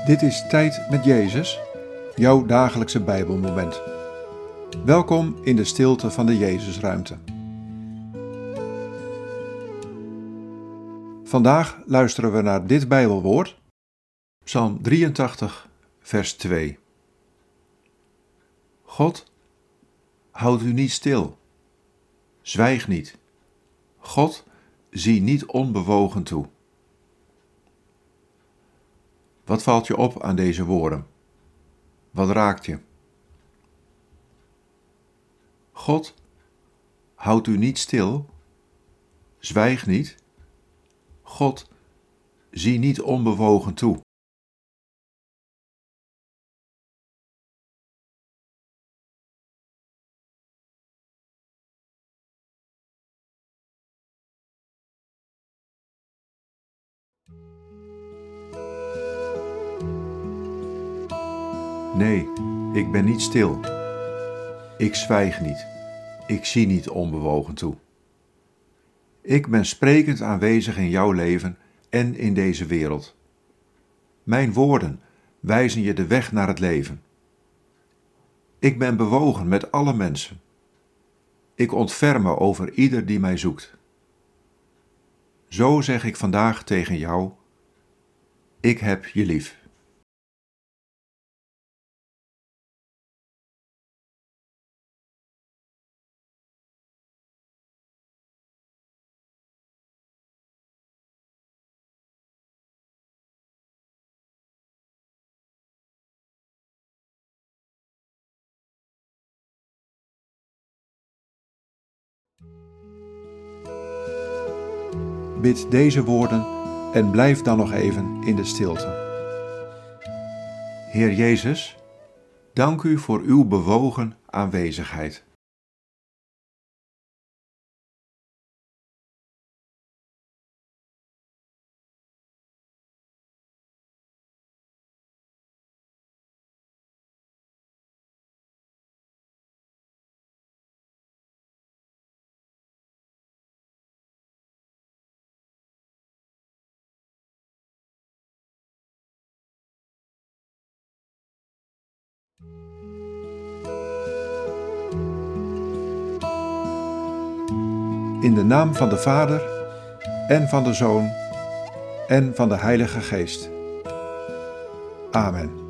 Dit is Tijd met Jezus, jouw dagelijkse Bijbelmoment. Welkom in de stilte van de Jezusruimte. Vandaag luisteren we naar dit Bijbelwoord, Psalm 83, vers 2. God, houd u niet stil. Zwijg niet. God, zie niet onbewogen toe. Wat valt je op aan deze woorden? Wat raakt je? God, houd u niet stil. Zwijg niet. God, zie niet onbewogen toe. Nee, ik ben niet stil. Ik zwijg niet. Ik zie niet onbewogen toe. Ik ben sprekend aanwezig in jouw leven en in deze wereld. Mijn woorden wijzen je de weg naar het leven. Ik ben bewogen met alle mensen. Ik ontferm me over ieder die mij zoekt. Zo zeg ik vandaag tegen jou: ik heb je lief. Bid deze woorden en blijf dan nog even in de stilte. Heer Jezus, dank u voor uw bewogen aanwezigheid. In de naam van de Vader, en van de Zoon, en van de Heilige Geest. Amen.